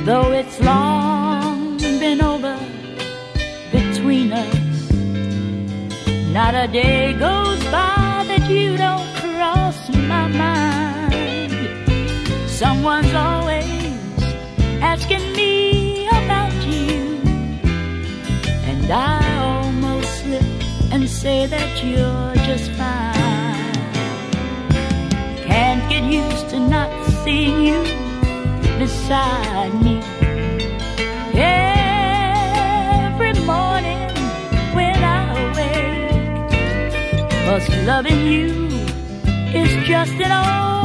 Though it's long been over between us, not a day goes by that you don't cross my mind. Someone's always asking me about you, and I almost slip and say that you're just fine. Can't get used to not seeing you beside me. Every morning when I awake, 'cause loving you is just an old